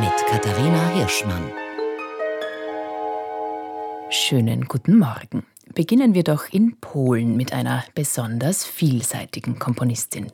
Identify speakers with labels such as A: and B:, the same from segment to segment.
A: mit Katharina Hirschmann.
B: Schönen guten Morgen. Beginnen wir doch in Polen mit einer besonders vielseitigen Komponistin.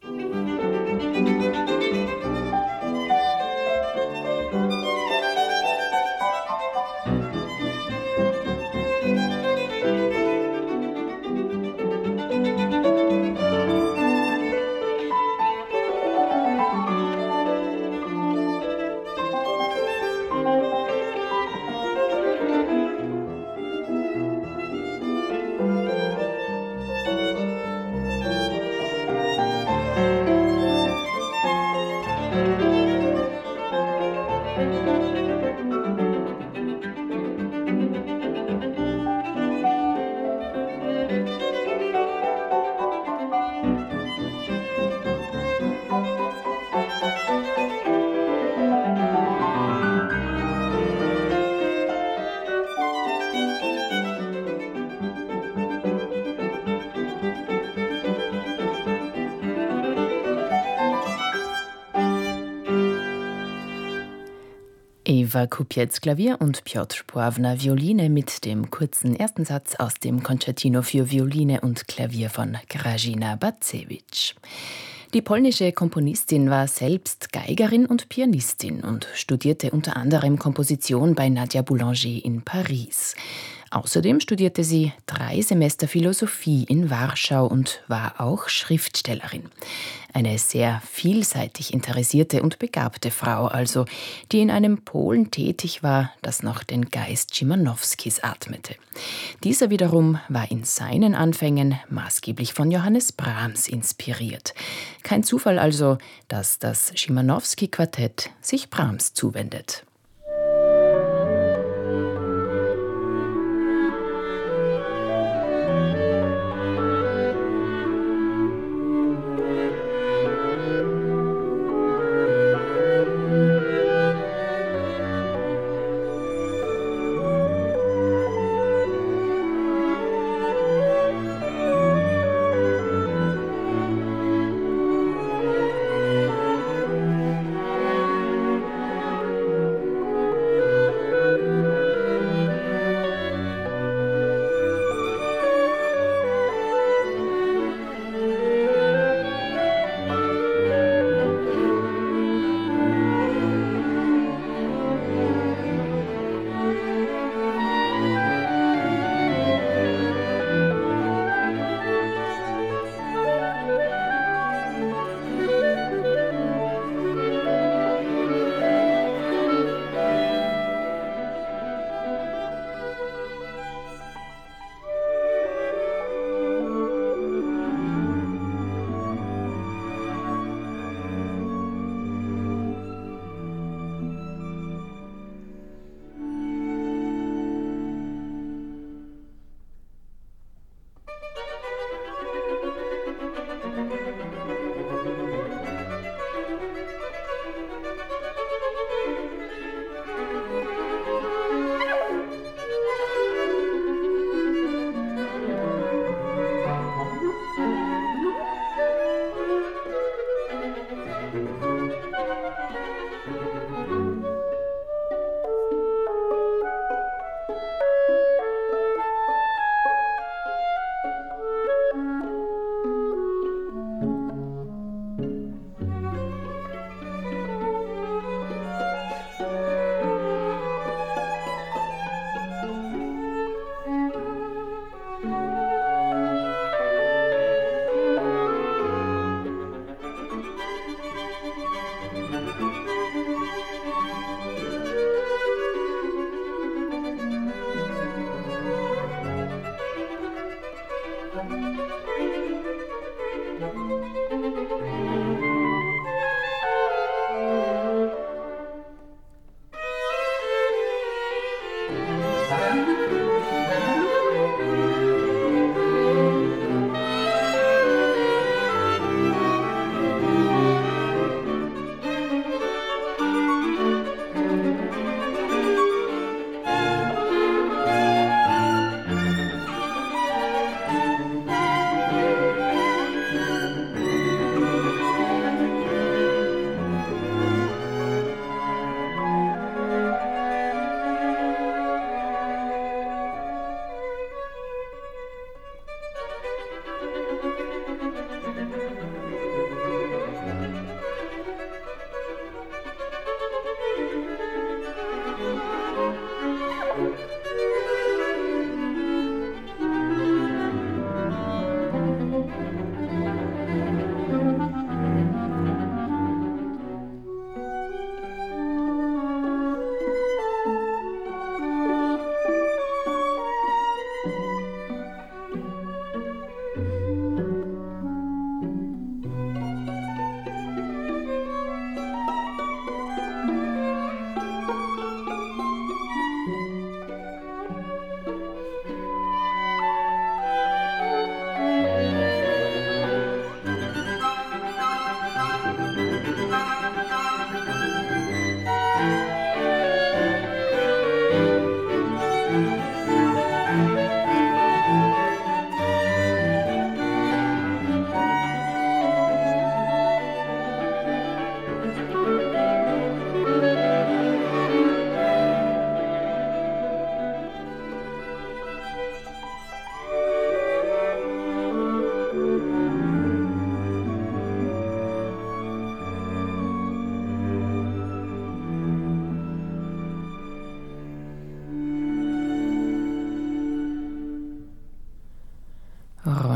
B: Eva Kupiec Klavier und Piotr Puawna Violine mit dem kurzen ersten Satz aus dem Concertino für Violine und Klavier von Grażyna Bacewicz. Die polnische Komponistin war selbst Geigerin und Pianistin und studierte unter anderem Komposition bei Nadia Boulanger in Paris. Außerdem studierte sie 3 Semester Philosophie in Warschau und war auch Schriftstellerin. Eine sehr vielseitig interessierte und begabte Frau also, die in einem Polen tätig war, das noch den Geist Szymanowskis atmete. Dieser wiederum war in seinen Anfängen maßgeblich von Johannes Brahms inspiriert. Kein Zufall also, dass das Szymanowski-Quartett sich Brahms zuwendet.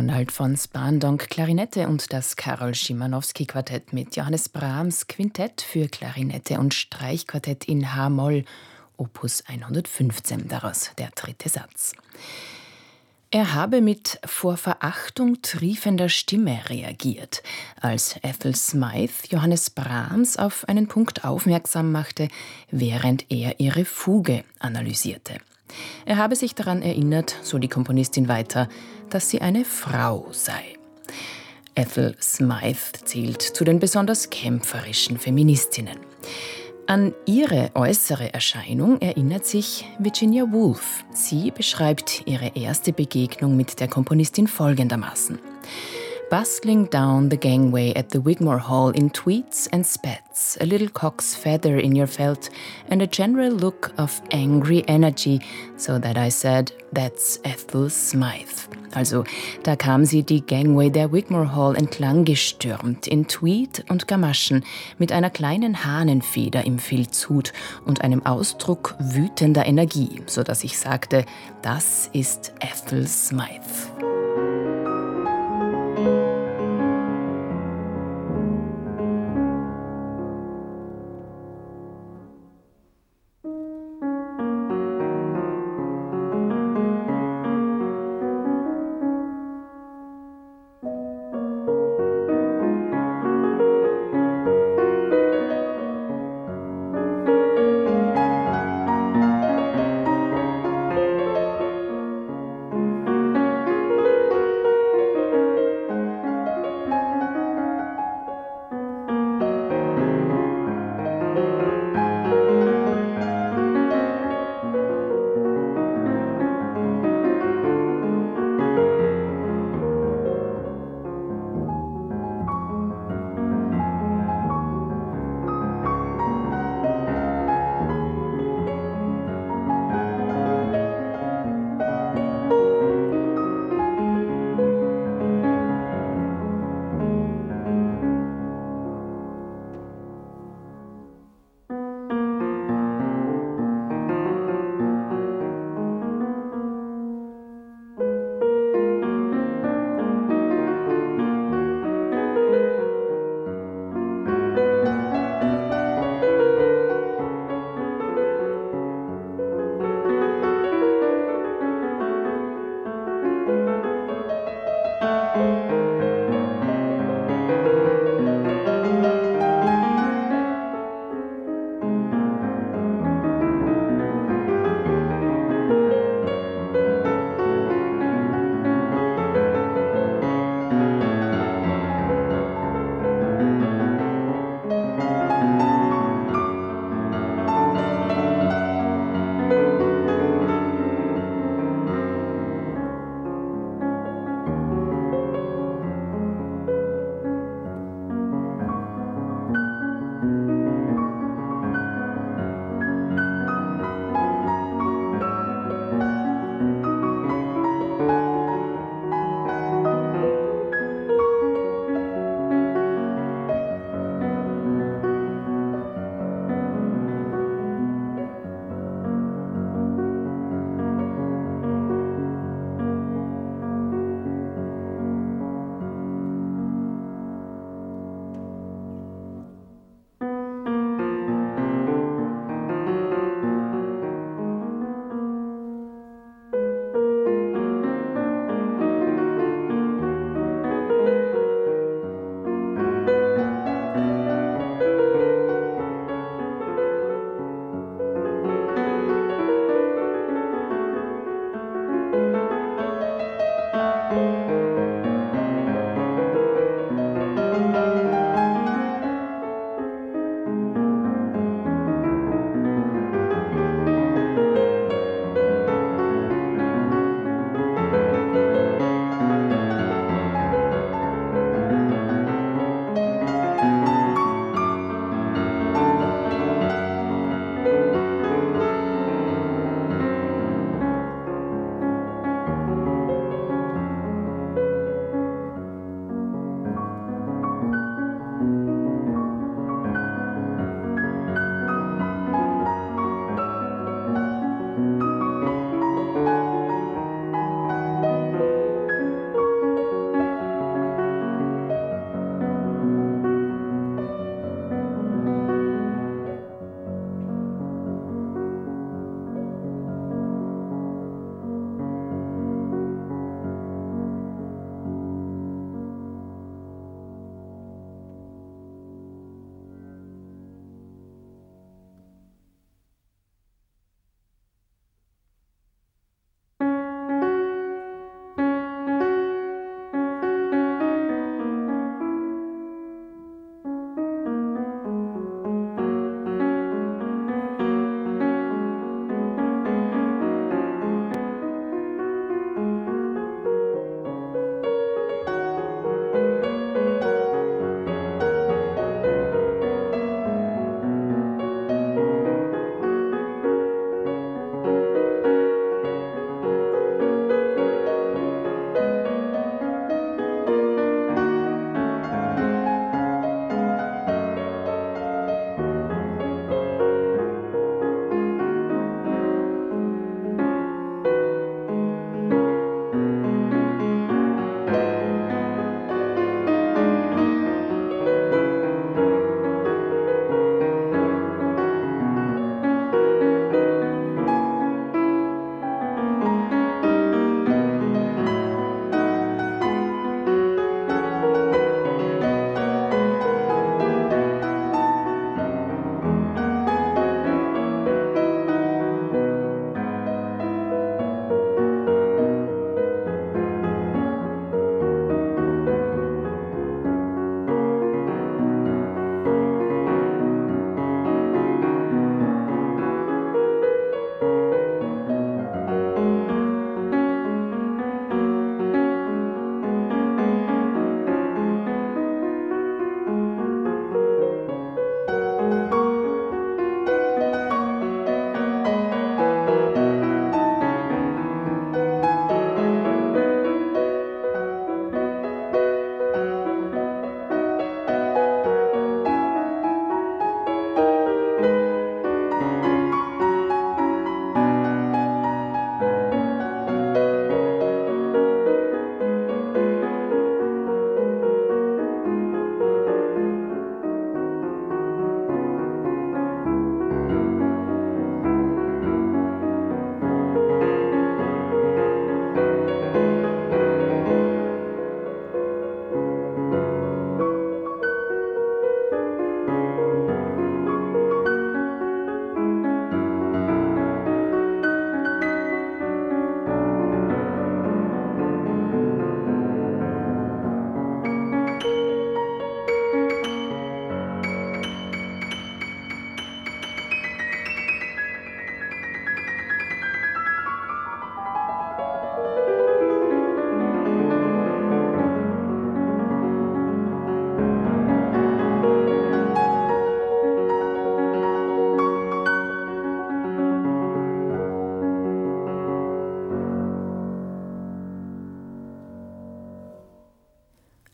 B: Ronald von Spandonk Klarinette und das Karol Szymanowski-Quartett mit Johannes Brahms Quintett für Klarinette und Streichquartett in H-Moll, Opus 115, daraus der dritte Satz. Er habe mit vor Verachtung triefender Stimme reagiert, als Ethel Smythe Johannes Brahms auf einen Punkt aufmerksam machte, während er ihre Fuge analysierte. Er habe sich daran erinnert, so die Komponistin weiter, dass sie eine Frau sei. Ethel Smythe zählt zu den besonders kämpferischen Feministinnen. An ihre äußere Erscheinung erinnert sich Virginia Woolf. Sie beschreibt ihre erste Begegnung mit der Komponistin folgendermaßen: Bustling down the gangway at the Wigmore Hall in tweeds and spats, a little cock's feather in your felt, and a general look of angry energy, so that I said, that's Ethel Smythe. Also, da kam sie die Gangway der Wigmore Hall entlang gestürmt, in Tweed und Gamaschen, mit einer kleinen Hahnenfeder im Filzhut und einem Ausdruck wütender Energie, so dass ich sagte, das ist Ethel Smythe.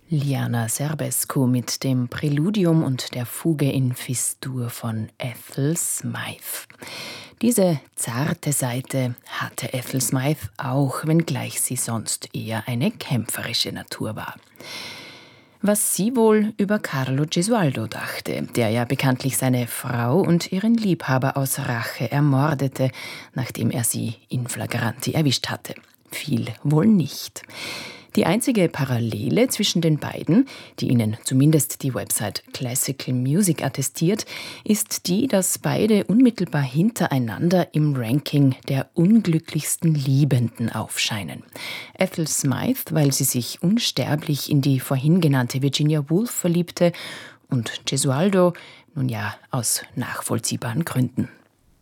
B: Liana Serbescu mit dem Präludium und der Fuge in Fis-Dur von Ethel Smythe. Diese zarte Seite hatte Ethel Smythe auch, wenngleich sie sonst eher eine kämpferische Natur war. Was sie wohl über Carlo Gesualdo dachte, der ja bekanntlich seine Frau und ihren Liebhaber aus Rache ermordete, nachdem er sie in flagranti erwischt hatte. Viel wohl nicht. Die einzige Parallele zwischen den beiden, die ihnen zumindest die Website Classical Music attestiert, ist die, dass beide unmittelbar hintereinander im Ranking der unglücklichsten Liebenden aufscheinen. Ethel Smythe, weil sie sich unsterblich in die vorhin genannte Virginia Woolf verliebte, und Gesualdo, nun ja, aus nachvollziehbaren Gründen.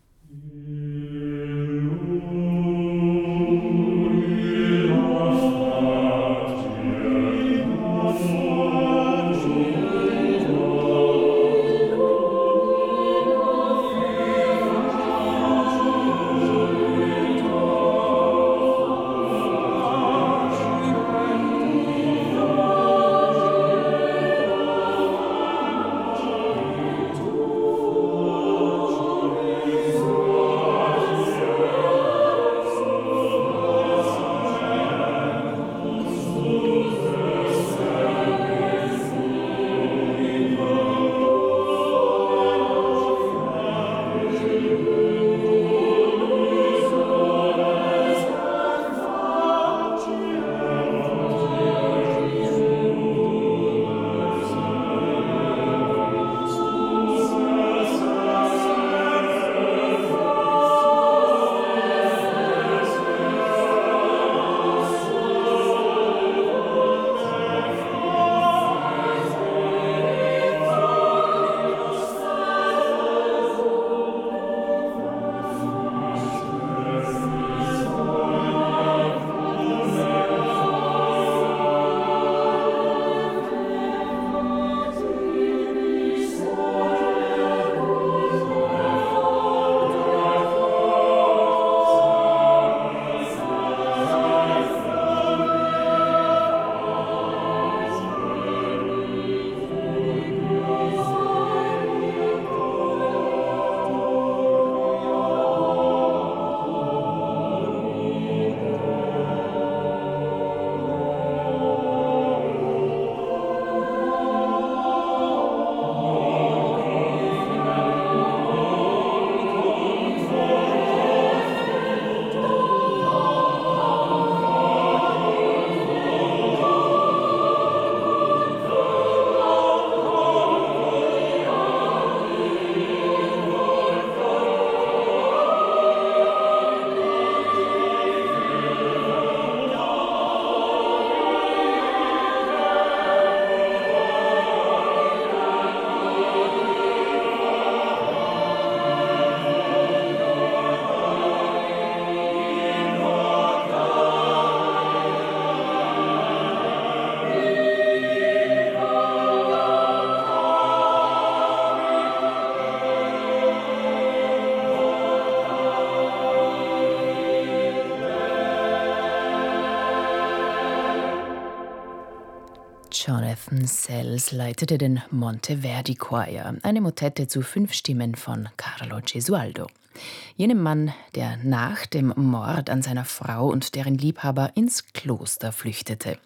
B: Jonathan Sells leitete den Monteverdi Choir, eine Motette zu 5 Stimmen von Carlo Gesualdo. Jenem Mann, der nach dem Mord an seiner Frau und deren Liebhaber ins Kloster flüchtete.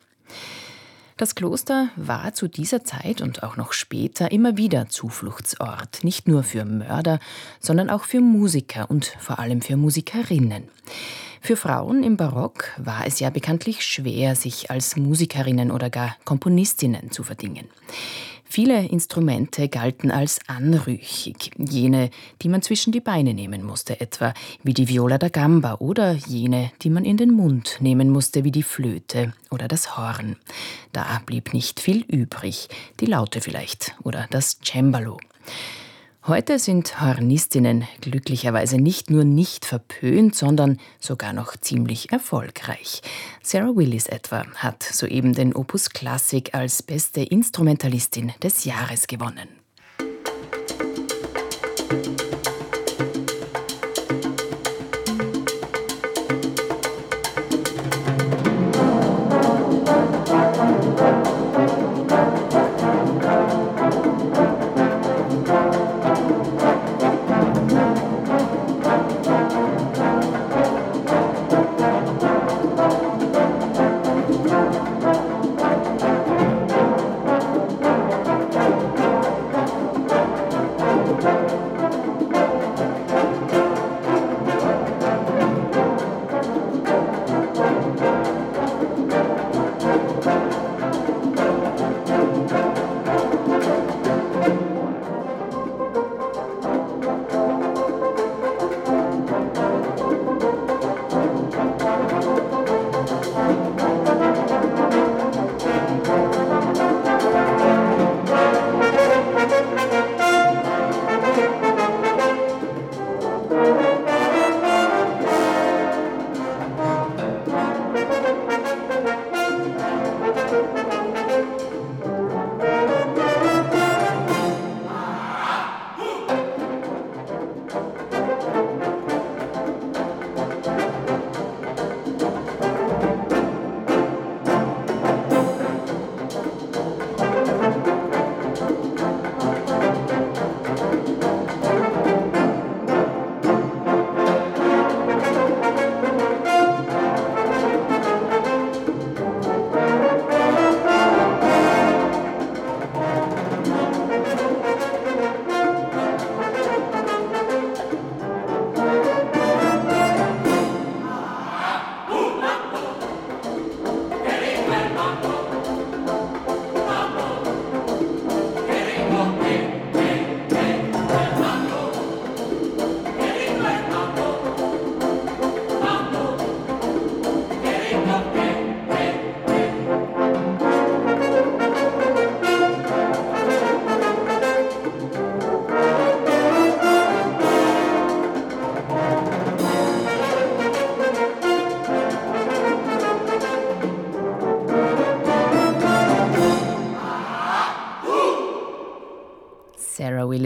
B: Das Kloster war zu dieser Zeit und auch noch später immer wieder Zufluchtsort, nicht nur für Mörder, sondern auch für Musiker und vor allem für Musikerinnen. Für Frauen im Barock war es ja bekanntlich schwer, sich als Musikerinnen oder gar Komponistinnen zu verdingen. Viele Instrumente galten als anrüchig, jene, die man zwischen die Beine nehmen musste, etwa wie die Viola da Gamba, oder jene, die man in den Mund nehmen musste, wie die Flöte oder das Horn. Da blieb nicht viel übrig, die Laute vielleicht oder das Cembalo. Heute sind Hornistinnen glücklicherweise nicht nur nicht verpönt, sondern sogar noch ziemlich erfolgreich. Sarah Willis etwa hat soeben den Opus Classic als beste Instrumentalistin des Jahres gewonnen.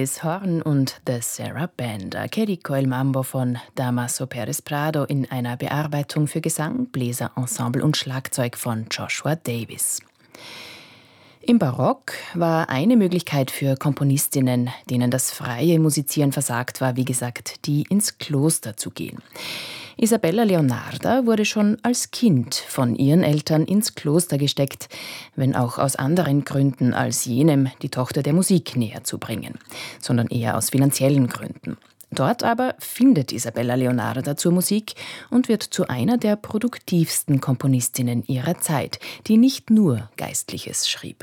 B: Alice Horn und The Sarah Band, Querico el Mambo von Damaso Pérez Prado in einer Bearbeitung für Gesang, Bläserensemble und Schlagzeug von Joshua Davis. Im Barock war eine Möglichkeit für Komponistinnen, denen das freie Musizieren versagt war, wie gesagt, die ins Kloster zu gehen. Isabella Leonarda wurde schon als Kind von ihren Eltern ins Kloster gesteckt, wenn auch aus anderen Gründen als jenem, die Tochter der Musik näher zu bringen, sondern eher aus finanziellen Gründen. Dort aber findet Isabella Leonarda zur Musik und wird zu einer der produktivsten Komponistinnen ihrer Zeit, die nicht nur Geistliches schrieb.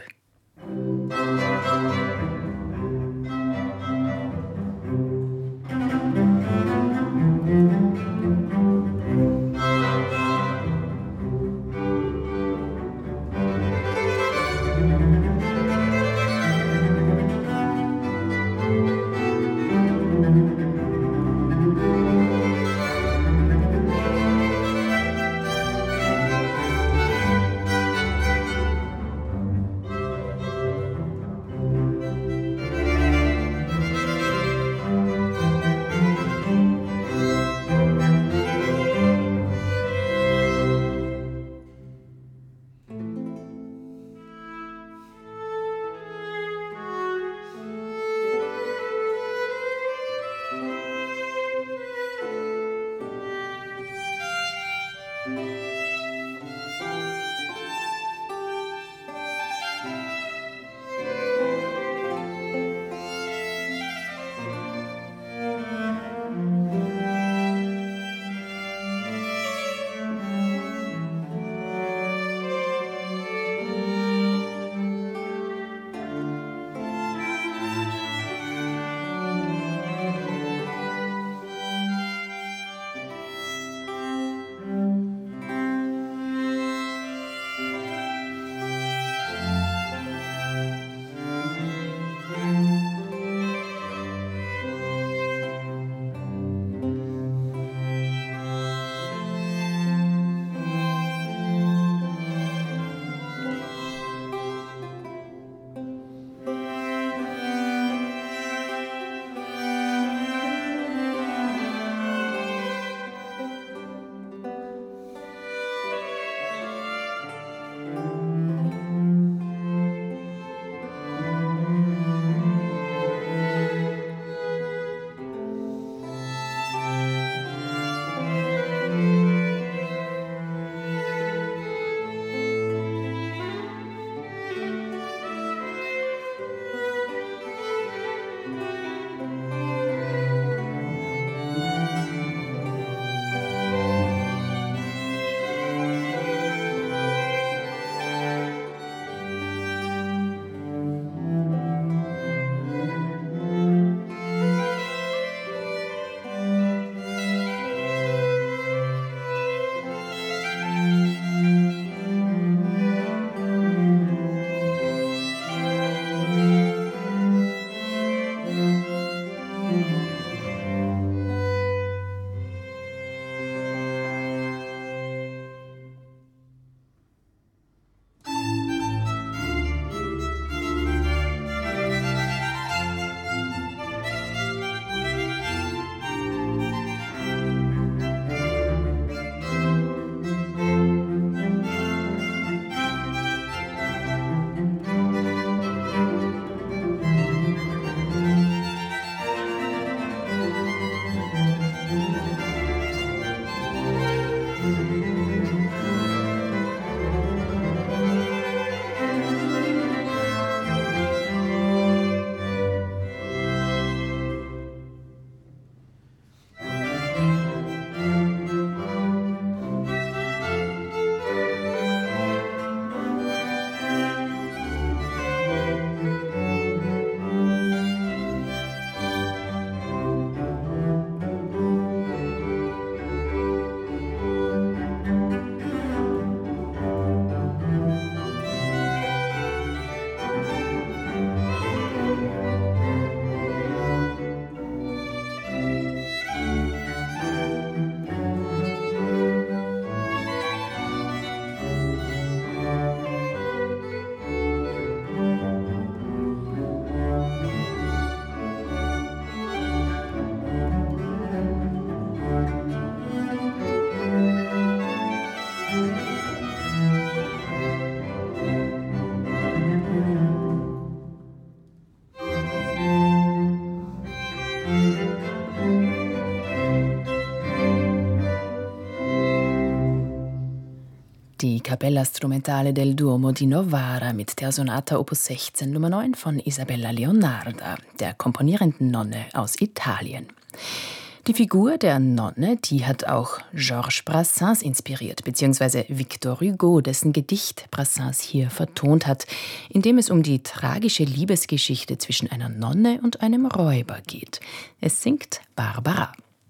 B: Capella Strumentale del Duomo di Novara mit der Sonata Opus 16 Nummer 9 von Isabella Leonarda, der komponierenden Nonne aus Italien. Die Figur der Nonne, die hat auch Georges Brassens inspiriert, beziehungsweise Victor Hugo, dessen Gedicht Brassens hier vertont hat, in dem es um die tragische Liebesgeschichte zwischen einer Nonne und einem Räuber geht. Es singt Barbara.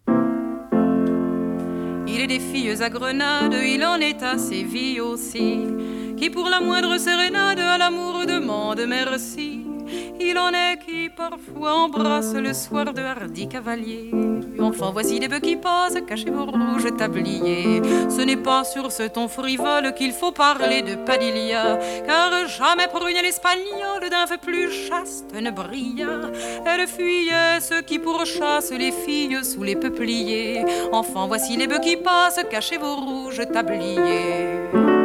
C: Il est des filles à Grenade, il en est à Séville aussi, qui pour la moindre sérénade à l'amour demande merci. Il en est qui parfois embrassent le soir de hardis cavaliers. Enfant, voici des bœufs qui passent, cachez vos rouges tabliers. Ce n'est pas sur ce ton frivole qu'il faut parler de Padilla, car jamais prune l'espagnole d'un feu plus chaste ne brilla. Elle fuyait ceux qui pourchassent les filles sous les peupliers. Enfant, voici les bœufs qui passent, cachez vos rouges tabliers.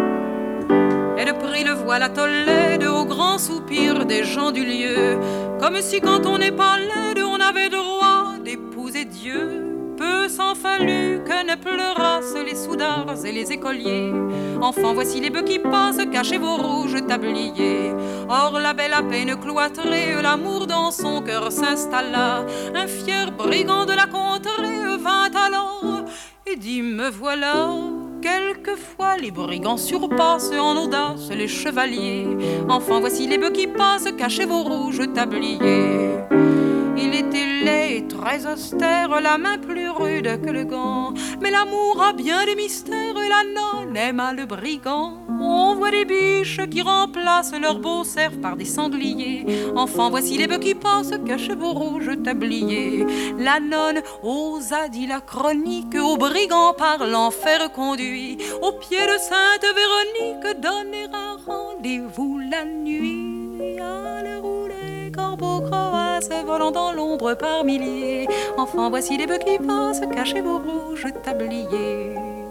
C: Elle prit le voile à Tolède au grand soupir des gens du lieu, comme si quand on n'est pas laide on avait droit d'épouser Dieu. Peu s'en fallut que ne pleurassent les soudards et les écoliers. Enfant, voici les bœufs qui passent, cachez vos rouges tabliers. Or la belle à peine cloîtrée, l'amour dans son cœur s'installa. Un fier brigand de la contrée vint alors et dit me voilà. Quelquefois les brigands surpassent en audace les chevaliers. Enfant, voici les bœufs qui passent, cachez vos rouges tabliers. Il était laid et très austère, la main plus rude que le gant. Mais l'amour a bien des mystères et la nonne aime le brigand. On voit des biches qui remplacent leurs beaux cerfs par des sangliers. Enfant, voici les bœufs qui passent, cachez vos rouges tabliers. La nonne osa, dit la chronique, au brigand par l'enfer conduit. Au pied de Sainte Véronique, donner un rendez-vous la nuit. À l'heure où les corbeaux croassent, volant dans l'ombre par milliers. Enfant, voici les bœufs qui passent, cachez vos rouges tabliers.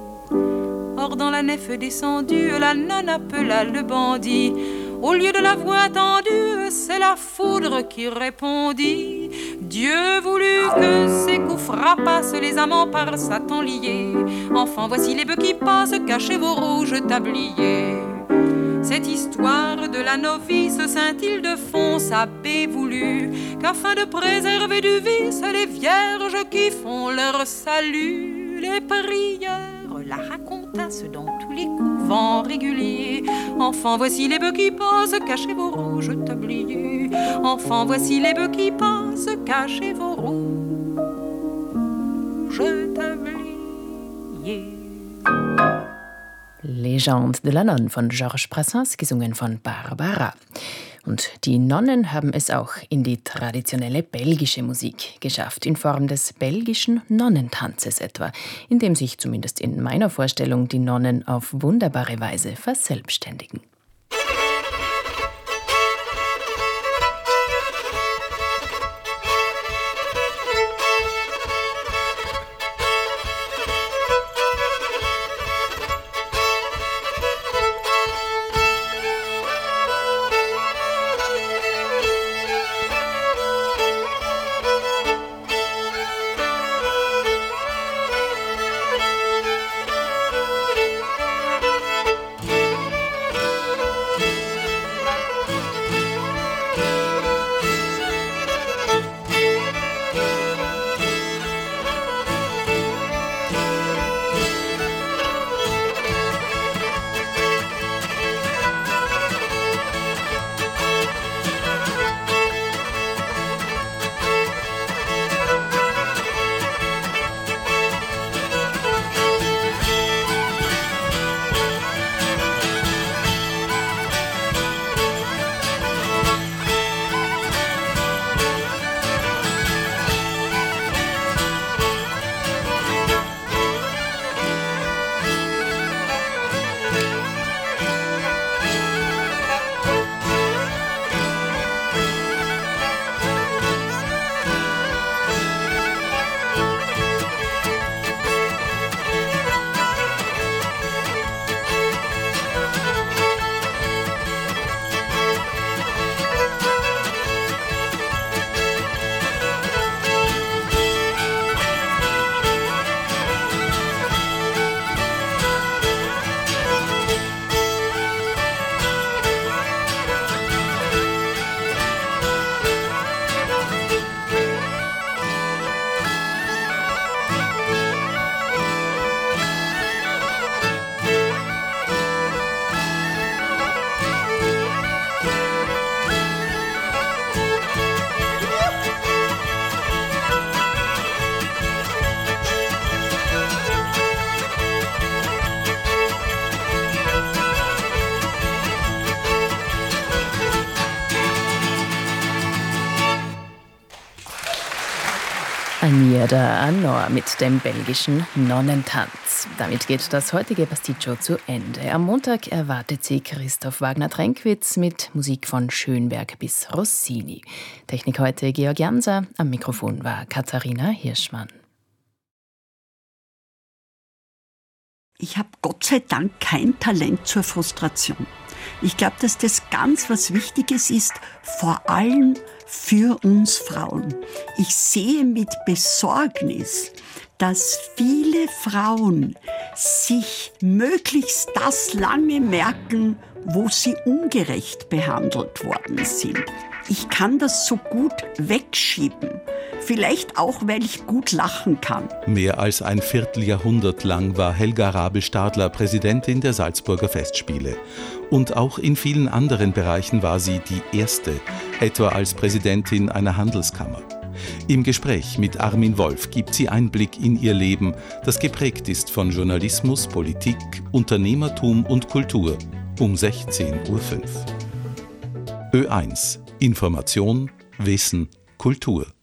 C: Or dans la nef descendue, la nonne appela le bandit. Au lieu de la voix tendue, c'est la foudre qui répondit. Dieu voulut que ces coups frappassent les amants par Satan liés. Enfant, voici les bœufs qui passent, cachez vos rouges tabliers. Cette histoire de la novice Saint-Ildefonse abbé voulut qu'afin de préserver du vice les vierges qui font leur salut, les prières la racontassent dans tous les couvents réguliers. Enfant, voici les bœufs qui passent, cachez vos rouges tabliers. Enfant, voici les bœufs qui passent, cachez vos rouges tabliers.
B: Legende de la Nonne von Georges Brassens, gesungen von Barbara. Und die Nonnen haben es auch in die traditionelle belgische Musik geschafft, in Form des belgischen Nonnentanzes etwa, in dem sich zumindest in meiner Vorstellung die Nonnen auf wunderbare Weise verselbstständigen. Agnierda Anor mit dem belgischen Nonnentanz. Damit geht das heutige Pasticcio zu Ende. Am Montag erwartet Sie Christoph Wagner-Trenkwitz mit Musik von Schönberg bis Rossini. Technik heute Georg Janser, am Mikrofon war Katharina Hirschmann.
D: Ich habe Gott sei Dank kein Talent zur Frustration. Ich glaube, dass das ganz was Wichtiges ist, vor allem für uns Frauen. Ich sehe mit Besorgnis, dass viele Frauen sich möglichst das lange merken, wo sie ungerecht behandelt worden sind. Ich kann das so gut wegschieben. Vielleicht auch, weil ich gut lachen kann.
E: Mehr als ein Vierteljahrhundert lang war Helga Rabel-Stadler Präsidentin der Salzburger Festspiele. Und auch in vielen anderen Bereichen war sie die erste, etwa als Präsidentin einer Handelskammer. Im Gespräch mit Armin Wolf gibt sie Einblick in ihr Leben, das geprägt ist von Journalismus, Politik, Unternehmertum und Kultur. Um 16:05 Uhr. Ö1 Information, Wissen, Kultur.